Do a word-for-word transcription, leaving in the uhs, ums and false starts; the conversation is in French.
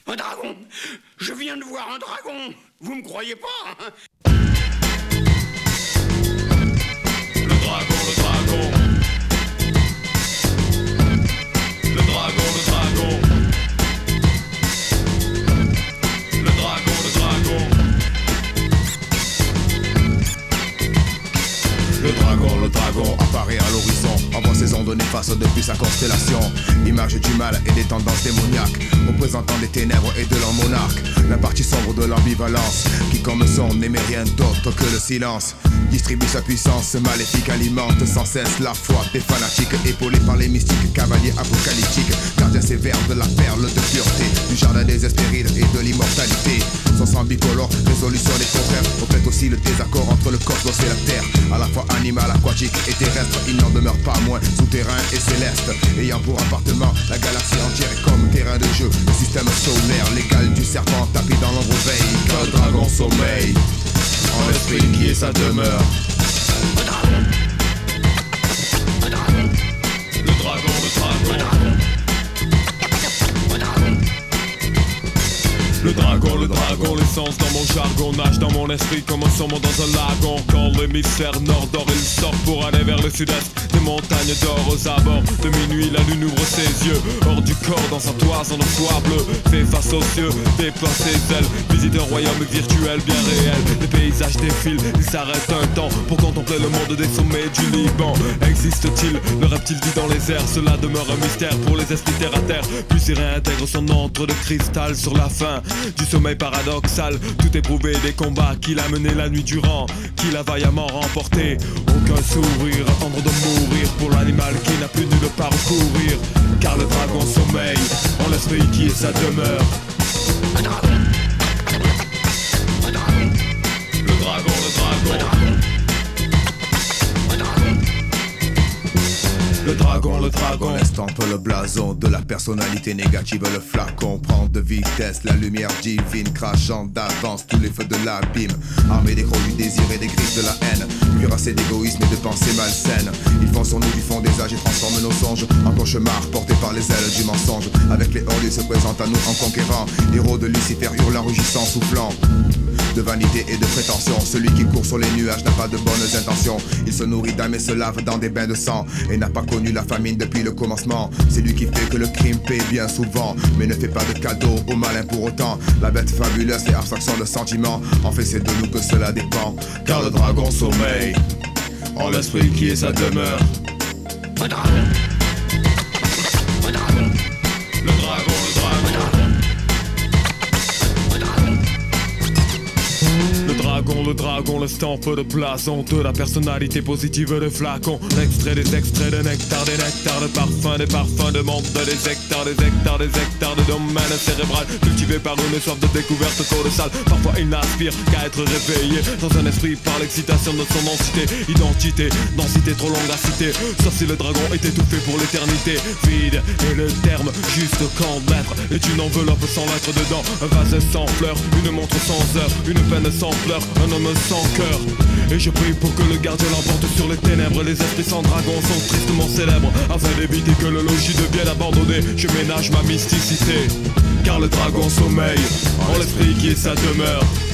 Un dragon! Je viens de voir un dragon! Vous me croyez pas, hein? Le dragon, le dragon. Le dragon, le dragon. Le dragon, le dragon. Le dragon, le dragon apparaît à l'horizon, envoie ses ondes néfastes depuis sa constellation. Image du mal et des tendances démoniaques, représentant des ténèbres et de leur monarque. La partie sombre de l'ambivalence, qui comme son n'aimait rien d'autre que le silence. Distribue sa puissance maléfique, alimente sans cesse la foi des fanatiques. Épaulés par les mystiques, cavaliers apocalyptiques, gardien sévère de la perle de pureté, du jardin des hespérides et de l'immortalité. Son sang bicolore, résolution des contraires, reflète aussi le désaccord entre le cosmos et la terre. À la fois animal, aquatique et terrestre, il n'en demeure pas moins souterrain et céleste. Ayant pour appartement la galaxie entière et comme terrain de jeu le système solaire, l'égal du serpent tapis dans l'ombre veille. Car le dragon sommeille en l'esprit qui est sa demeure. Un dragon! Un dragon! Le dragon, le dragon. Un dragon! Un dragon! Le dragon, le dragon, l'essence dans mon jargon nage dans mon esprit comme un saumon dans un lagon. Quand l'hémisphère nord dort, il sort pour aller vers le sud-est. Des montagnes d'or aux abords de minuit, la lune ouvre ses yeux. Hors du corps dans sa toison de soie bleue, fait face aux cieux, déploie ses ailes, visite un royaume virtuel bien réel. Les paysages défilent, il s'arrête un temps pour contempler le monde des sommets du Liban. Existe-t-il le reptile vit dans les airs? Cela demeure un mystère pour les esprits terre à terre. Puis il réintègre son antre de cristal sur la fin du sommeil paradoxal. Tout éprouvé des combats qu'il a menés la nuit durant, qu'il a vaillamment remporté. Aucun sourire, attendre de mourir pour l'animal qui n'a plus nulle part où courir. Car le dragon sommeille en l'esprit qui est sa demeure. Un dragon! Un dragon! Le dragon, le dragon. Un dragon! Un dragon! Le dragon, le dragon estampe le blason de la personnalité négative. Le flacon prend de vitesse la lumière divine, crachant d'avance tous les feux de l'abîme. Armé des crocs du désir et des griffes de la haine, cuirassé d'égoïsme et de pensées malsaines. Ils font son nous du fond des âges et transforment nos songes en cauchemars portés par les ailes du mensonge. Avec les hordes, il se présente à nous en conquérant, héros de Lucifer hurlant, rugissant, soufflant de vanité et de prétention. Celui qui court sur les nuages n'a pas de bonnes intentions. Il se nourrit d'âme et se lave dans des bains de sang, et n'a pas connu la famine depuis le commencement. C'est lui qui fait que le crime paie bien souvent, mais ne fait pas de cadeau au malin pour autant. La bête fabuleuse et abstraction de sentiments, en fait c'est de nous que cela dépend. Car le dragon sommeille en l'esprit qui est sa demeure. Un dragon! Un dragon! Le dragon, le dragon. Un dragon! Le dragon, le dragon, le stampe de blason de la personnalité positive de flacon. L'extrait des extraits de nectar, des nectars de parfum, des parfums de monde, des hectares, des hectares, des hectares de domaine cérébral, cultivé par une soif de découverte colossale. Parfois il n'aspire qu'à être réveillé dans un esprit par l'excitation de son entité. Identité, densité trop longue à citer, sauf si le dragon est étouffé pour l'éternité. Vide est le terme, juste quand mettre est une enveloppe sans lettre dedans. Un vase sans fleurs, une montre sans heure, une peine sans fleurs, un homme sans cœur. Et je prie pour que le gardien l'emporte sur les ténèbres. Les esprits sans dragon sont tristement célèbres. Afin d'éviter que le logis devienne abandonné, je ménage ma mysticité. Car le dragon sommeille en l'esprit qui est sa demeure.